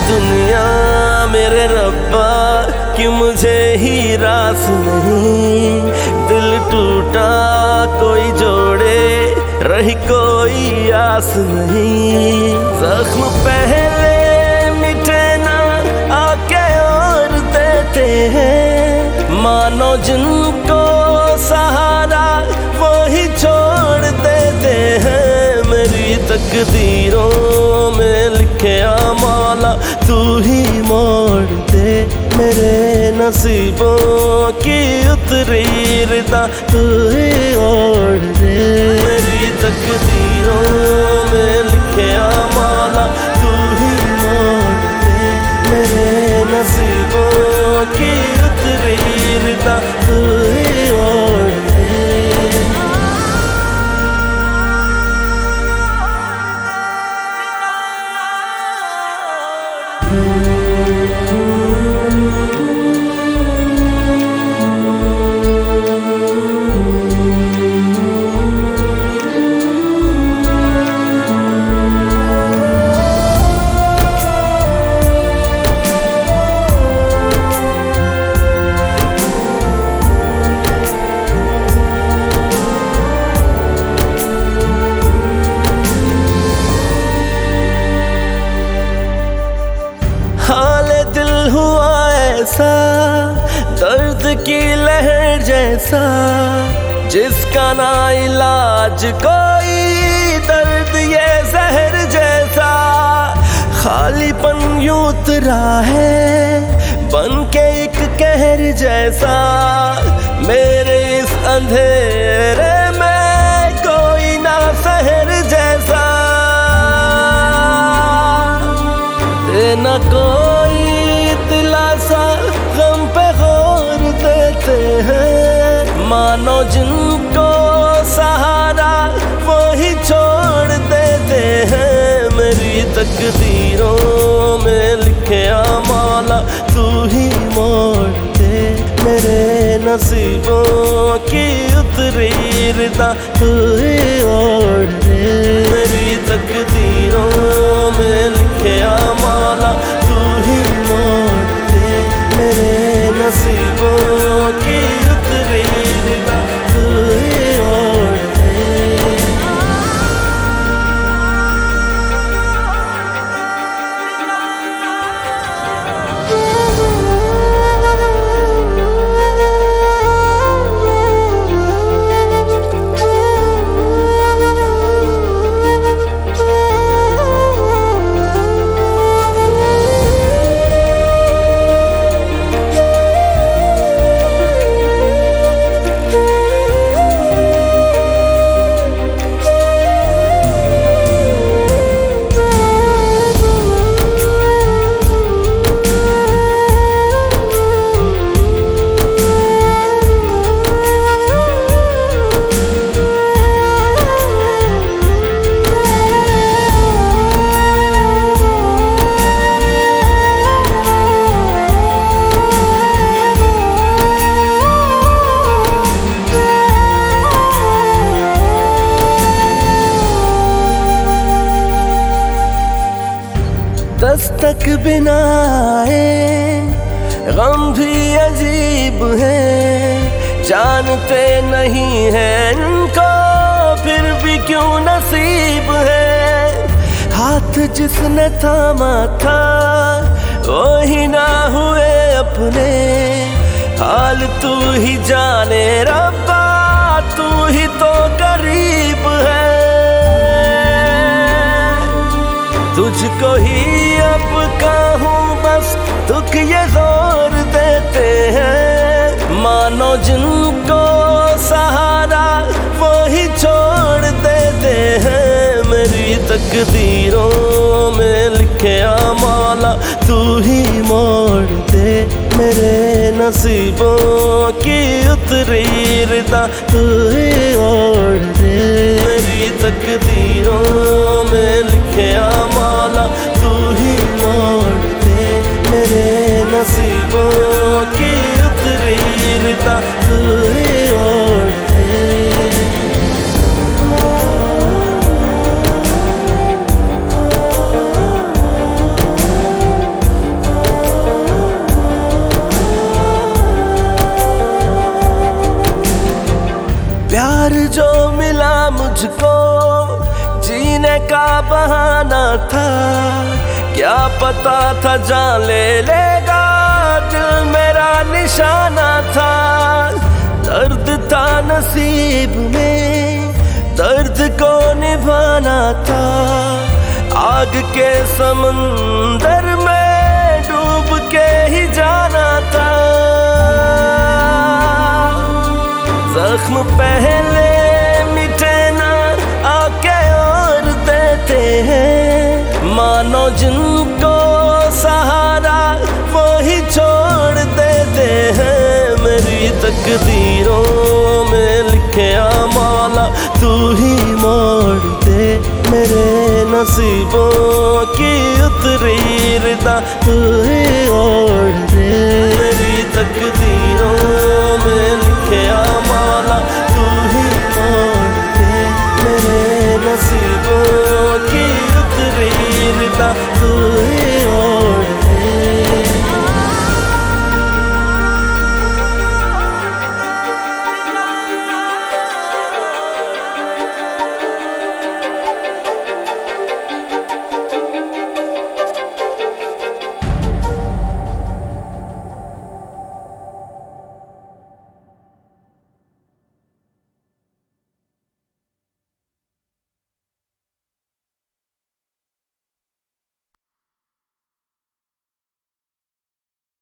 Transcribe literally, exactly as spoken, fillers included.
दुनिया मेरे रब्बा कि मुझे ही रास नहीं। दिल टूटा कोई जोड़े रही कोई आस नहीं। जख्म पहले मिटे ना आके और देते हैं, मानो जिनको सहारा वो ही छोड़ देते हैं। मेरी तकदीरों में लिखे मौला तू ही मोड़ दे, मेरे नसीबों की उतरी रिदा तू ही ओढ़ दे। मेरी तकदीरों में लिखे मौला तू ही मोड़ दे, मेरे नसीबों की उतरी रिदा तू ही ओढ़ दे। हाले दिल हुआ ऐसा दर्द की लहर जैसा, जिसका ना इलाज कोई, दर्द ये जहर जैसा। खालीपन यूं उतरा है बन के एक कहर जैसा, मेरे इस अंधेरे में कोई ना शहर जैसा। न कोई दिलासा गम पे गौर देते हैं, मानो जिनको सहारा वो ही छोड़ देते हैं। मेरी तकदीरों में लिखे मौला तू ही मोड़ दे, मेरे नसीबों की उतरी रिदा तू ही ओढ़ दे। मेरी तकदीरों में लिखे मौला तू ही मोड़ दे, मेरे नसीबों की उतरी रिदा तू ही ओढ़ दे। दस्तक बिना आए गम भी अजीब है, जानते नहीं हैं इनको फिर भी क्यों नसीब है। हाथ जिसने थामा था वो ही ना हुए अपने, हाल तू ही जाने रब्बा तू ही तो करीब है। तुझको ही अब कहूँ बस दुख ये जोर देते हैं, मानो जिनको सहारा वो ही छोड़ देते हैं। मेरी तकदीरों में लिखे मौला तू ही मोड़ दे, मेरे नसीबों की उतरी रिदा तू ही ओढ़ दे। मेरी तकदीरों में लिखे मौला तू ही मोड़ दे, मेरे नसीबों की उतरी रिदा तू ही ओढ़ दे। मुझको जीने का बहाना था, क्या पता था जान ले लेगा, दिल मेरा निशाना था। दर्द था नसीब में, दर्द को निभाना था, आग के समंदर में डूब के ही जाना था। जख्म पहले मिटे ना आके और देते हैं, मानो जिनको सहारा वो ही छोड़ देते हैं। मेरी तकदीरों में लिखे मौला तू ही मोड़ दे, मेरे नसीबों की उतरी रिदा तू ही ओढ़ दे। मेरी तकदीरों में लिखे मौला